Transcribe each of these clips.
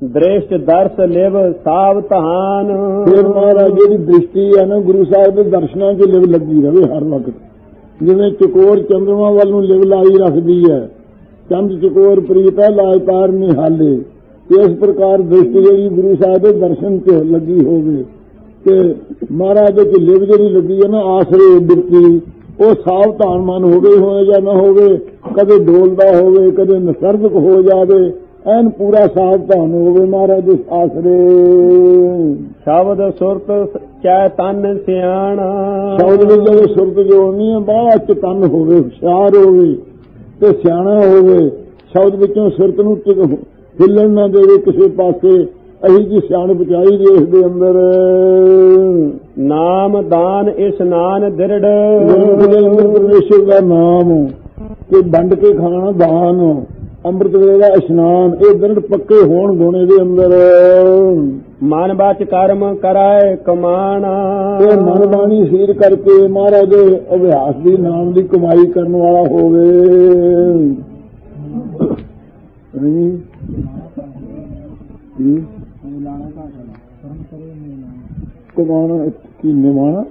ਦ੍ਰਿਸ਼ਟ ਦਰਸ ਲਿਵ ਸਾਵਧਾਨ। ਫਿਰ ਮਹਾਰਾਜ ਜਿਹੜੀ ਦ੍ਰਿਸ਼ਟੀ ਹੈ ਨਾ ਗੁਰੂ ਸਾਹਿਬ ਦੇ ਦਰਸ਼ਨਾਂ 'ਚ ਲਿਵ ਲੱਗੀ ਰਵੇ ਹਰ ਵਕਤ। ਜਿਵੇਂ ਚਕੋਰ ਚੰਦਰਮਾ ਵੱਲ ਨੂੰ ਲਿਵ ਲਾਈ ਰੱਖਦੀ ਹੈ, ਚੰਦ ਚਕੋਰ ਪ੍ਰੀਤਾ ਲਾਇ ਤਾਰ ਨਿਹਾਲੇ, ਇਸ ਪ੍ਰਕਾਰ ਦ੍ਰਿਸ਼ਟੀ ਜਿਹੜੀ ਗੁਰੂ ਸਾਹਿਬ ਦੇ ਦਰਸ਼ਨ 'ਚ ਲੱਗੀ ਹੋਵੇ ਤੇ ਮਹਾਰਾਜ ਦੇ ਲਿਵ ਜਿਹੜੀ ਲੱਗੀ ਹੈ ਨਾ ਆਸਰੇ ਬਿਰਤੀ, ਉਹ ਸਾਵਧਾਨ ਮਨ ਹੋਵੇ ਹੋਏ ਜਾਂ ਨਾ ਹੋਵੇ, ਕਦੇ ਡੋਲਦਾ ਹੋਵੇ ਕਦੇ ਨਸਰਦਕ ਹੋ ਜਾਵੇ, ਐਨ ਪੂਰਾ ਸਾਵਧਾਨ ਹੋਵੇ ਮਹਾਰਾਜ ਦੇ ਆਸਰੇ। ਸ਼ਬਦ ਸੁਰਤ ਚੈ ਤਨ ਸਿਆਣਾ। ਸ਼ਬਦ ਵਿੱਚ ਜਦੋਂ ਸੁਰਤ ਜੋੜਨੀ ਹੈ ਬਾਅਦ ਚ ਤਨ ਹੋਵੇ, ਹੁਸ਼ਿਆਰ ਹੋਵੇ ਤੇ ਸਿਆਣਾ ਹੋਵੇ। ਸ਼ਬਦ ਵਿੱਚੋਂ ਸੁਰਤ ਨੂੰ ਹਿੱਲਣ ਨਾ ਦੇਵੇ ਕਿਸੇ ਪਾਸੇ, ਅਹੀ ਜੀ ਸਿਆਣਪ ਚਾਹੀਦੀ ਇਸ ਦੇ ਅੰਦਰ। ਨਾਮ ਦਾਨ ਇਸ਼ਨਾਨ ਦ੍ਰਿੜ। ਪਰਮੇਸ਼ਰ ਦਾ ਨਾਮ ਤੇ ਵੰਡ ਕੇ ਖਾਣਾ ਦਾਨ, ਅੰਮ੍ਰਿਤ ਵੇਲੇ ਦਾ ਇਸ਼ਨਾਨ, ਇਹ ਦ੍ਰਿੜ ਪੱਕੇ ਹੋਣ ਗੁਣ ਇਹਦੇ ਅੰਦਰ। ਮਨ ਬਾਚ ਕਰਮ ਕਰਾਏ ਕਮਾਣਾ। ਇਹ ਮਨ ਬਾਣੀ ਸੀਰ ਕਰਕੇ ਮਹਾਰਾਜ ਦੇ ਅਭਿਆਸ ਦੀ ਨਾਮ ਦੀ ਕਮਾਈ ਕਰਨ ਵਾਲਾ ਹੋਵੇ। ਕਮਾਣਾ ਕੀ ਨਿਮਾਣਾ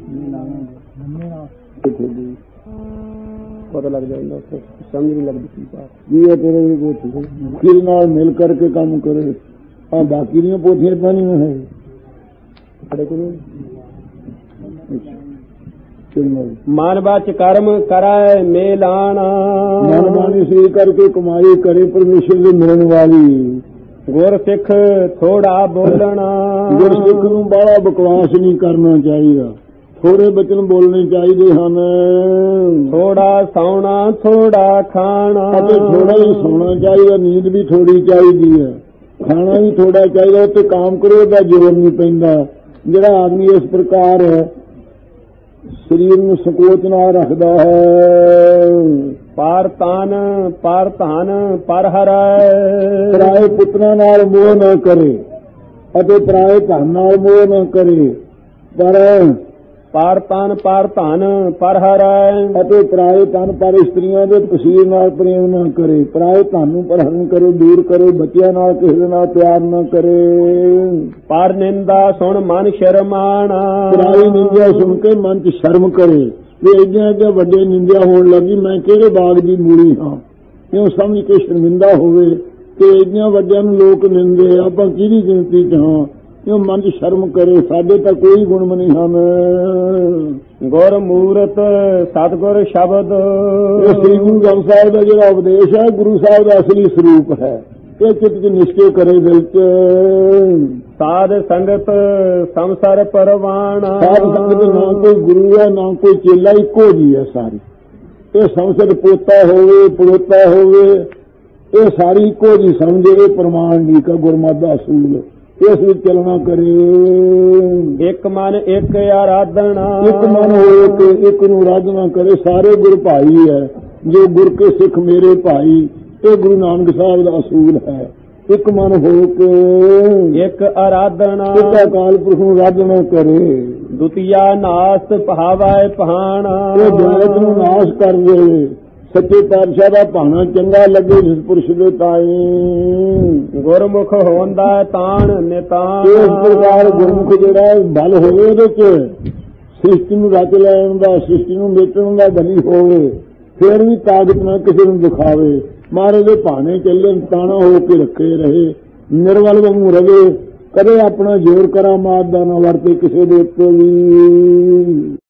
ਪਤਾ ਲੱਗ ਜਾਂਦਾ, ਸਮਝ ਨਹੀਂ ਲੱਗਦੀ ਕੀ ਬਾਤ ਜੀ ਹੈ। ਤੇਰੇ ਵੀ ਪੁੱਛ ਫਿਰ ਨਾਲ ਮਿਲ ਕਰਕੇ ਕੰਮ ਕਰੇ। ਆ ਬਾਕੀ ਦੀਆਂ ਪੋਥੀਆਂ ਤਾਂ ਨਹੀਂ ਹੈ ਸਾਡੇ ਕੋਲ। ਮਨ ਬਾਚ ਕਰਮ ਕਰਾਏ ਮੇਲਾਣਾ। ਮਨ ਬਾਣੀ ਸ੍ਰੀ ਕਰਕੇ ਕਮਾਈ ਕਰੇ ਪਰਮੇਸ਼ਰ ਦੇ ਮਿਲਣ ਵਾਲੀ। ਗੁਰ ਸਿੱਖ ਥੋੜਾ ਬੋਲਣਾ। ਗੁਰ ਸਿੱਖ ਨੂੰ ਬਾਹਲਾ ਬਕਵਾਸ ਨਹੀਂ ਕਰਨਾ ਚਾਹੀਦਾ, ਥੋੜੇ ਬਚਨ ਬੋਲਣੇ ਚਾਹੀਦੇ ਹਨ। ਥੋੜਾ ਸੌਣਾ ਥੋੜਾ ਖਾਣਾ। ਅਤੇ ਥੋੜਾ ਹੀ ਸੌਣਾ ਚਾਹੀਦਾ, ਨੀਂਦ ਵੀ ਥੋੜੀ ਚਾਹੀਦੀ ਹੈ, ਖਾਣਾ ਵੀ ਥੋੜਾ ਚਾਹੀਦਾ। ਉੱਤੇ ਕਾਮ ਕਰੋ ਦਾ ਜ਼ੋਰ ਨਹੀਂ ਪੈਂਦਾ। ਜਿਹੜਾ ਆਦਮੀ ਇਸ ਪ੍ਰਕਾਰ ਸਰੀਰ ਨੂੰ ਸੰਕੋਚ ਨਾਲ ਰੱਖਦਾ ਹੈ। ਪਰ ਧਨ ਪਰ ਹਰੈ। ਪਰਾਏ ਪੁੱਤਰਾਂ ਨਾਲ ਮੋਹ ਨਾ ਕਰੇ ਅਤੇ ਪਰਾਏ ਧਨ ਨਾਲ ਮੋਹ ਨਾ ਕਰੇ। ਪਰ ਧਨ ਪਰ ਹਰੈ। ਅਤੇ ਪਰਾਏ ਧਨ ਪਰ ਇਸਤਰੀਆਂ ਦੇ ਪਸੀਰ ਨਾਲ ਪ੍ਰੇਮ ਨਾ ਕਰੇ। ਪਰਾਏ ਧਨ ਨੂੰ ਪਰਹਰਨ ਕਰੇ, ਦੂਰ ਕਰੇ। ਬੱਚਿਆਂ ਨਾਲ ਕਿਸੇ ਨਾਲ ਪਿਆਰ ਨਾ ਕਰੇ। ਪਰ ਨਿੰਦਾ ਸੁਣ ਮਨ ਸ਼ਰਮਾਣਾ। ਪਰਾਈ ਨਿੰਦਿਆ ਸੁਣ ਕੇ ਮਨ ਚ ਸ਼ਰਮ ਕਰੇ ਵੀ ਇੰਨੀਆਂ ਅੱਗੇ ਵੱਡੇ ਨਿੰਦਿਆ ਹੋਣ ਲੱਗੀ, ਮੈਂ ਕਿਹੜੇ ਬਾਗ ਦੀ ਮੂਲੀ ਹਾਂ। ਕਿਉਂ ਸਮਝ ਕੇ ਸ਼ਰਮਿੰਦਾ ਹੋਵੇ ਕਿ ਇੰਨੀਆਂ ਵੱਡਿਆਂ ਨੂੰ ਲੋਕ ਨਿੰਦੇ, ਆਪਾਂ ਕਿਹਦੀ ਗਿਣਤੀ ਚ ਹਾਂ। ਕਿਉਂ ਮਨ ਚ ਸ਼ਰਮ ਕਰੇ, ਸਾਡੇ ਤਾਂ ਕੋਈ ਗੁਣ ਨਹੀਂ ਹਨ। ਗੁਰ ਮੂਰਤ ਸਤਿਗੁਰ ਸ਼ਬਦ। ਇਹ ਸ੍ਰੀ ਗੁਰੂ ਗ੍ਰੰਥ ਸਾਹਿਬ ਦਾ ਜਿਹੜਾ ਉਪਦੇਸ਼ ਹੈ ਗੁਰੂ ਸਾਹਿਬ ਦਾ ਅਸਲੀ ਸਰੂਪ ਹੈ। ਇਹ ਚਿੱਤ ਚ ਨਿਸ਼ਚੈ ਕਰੇ ਦਿਲ ਚ। ਸਾਧ ਸੰਗਤ ਸੰਸਾਰ ਪਰਵਾਣਾ। ਸਾਧ ਸੰਗਤ ਨਾ ਕੋਈ ਗੁਰੂ ਹੈ ਨਾ ਕੋਈ ਚੇਲਾ, ਇੱਕੋ ਜੀ ਹੈ ਸਾਰੀ। ਇਹ ਸੰਸਾਰ ਪੋਤਾ ਹੋਵੇ ਪੜੋਤਾ ਹੋਵੇ, ਇਹ ਸਾਰੀ ਇੱਕੋ ਜੀ ਸਮਝੇ। ਪ੍ਰਮਾਣ ਨਹੀਂ ਕਾ ਗੁਰਮਤਿ ਦਾ ਅਸੂਲ, ਇਸ ਵਿੱਚ ਚੱਲਣਾ ਕਰੇ। ਇੱਕ ਮਨ ਇੱਕ ਆਰਾਧਨਾ। ਇੱਕ ਮਨ ਹੋਏ ਕਿ ਇੱਕ ਨੂੰ ਆਰਾਧਨਾ ਕਰੇ। ਸਾਰੇ ਗੁਰ ਭਾਈ ਹੈ, ਜੋ ਗੁਰ ਕੇ ਸਿੱਖ ਮੇਰੇ ਭਾਈ। ਇਹ ਗੁਰੂ ਨਾਨਕ ਸਾਹਿਬ ਦਾ ਅਸੂਲ ਹੈ। ਇੱਕ ਮਨ ਹੋ ਕੇ ਇੱਕ ਆਰਾਧਨਾ। ਇੱਕ ਅਕਾਲ ਪੁਰਖ ਨੂੰ ਆਰਾਧਨਾ ਕਰੇ। ਦੁਤੀਆ ਨਾਸ ਪਹਾਵਾਏ ਪਹਾਣਾ। ਇਹ ਦੁਨੀਆ ਨੂੰ ਨਾਸ਼ ਕਰ ਦੇ। ਸੱਚੇ ਪਾਤਸ਼ਾਹ ਦਾ ਭਾਣਾ ਚੰਗਾ ਲੱਗੇ ਜਿਸ ਪੁਰਸ਼ ਦੇ ਤਾਈ। ਗੁਰਮੁਖ ਹੋਂਦਾ ਤਾਣ ਨਿਤਾਨ। ਇਸ ਪ੍ਰਕਾਰ ਗੁਰਮੁਖ ਜਿਹੜਾ ਬਲ ਹੋਵੇ ਉਹਦੇ ਚ ਸ੍ਰਿਸ਼ਟੀ ਨੂੰ ਰਚ ਲੈਣ ਦਾ, ਸ੍ਰਿਸ਼ਟੀ ਨੂੰ ਮੇਟਣ ਦਾ ਬਲੀ ਹੋਵੇ, ਫਿਰ ਵੀ ਤਾਕਤ ਨਾ ਕਿਸੇ ਨੂੰ ਦਿਖਾਵੇ। ਮਹਾਰਾਜ ਦੇ ਭਾਣੇ ਚੱਲੇ, ਤਾਣਾ ਹੋ ਕੇ ਰੱਖੇ ਰਹੇ, ਨਿਰਵਲ ਵਾਂਗੂ ਰਵੇ, ਕਦੇ ਆਪਣਾ ਜ਼ੋਰ ਕਰਾਮਾਤ ਦਾ ਨਾ ਵਰਤੇ ਕਿਸੇ ਦੇ ਉੱਤੇ ਵੀ।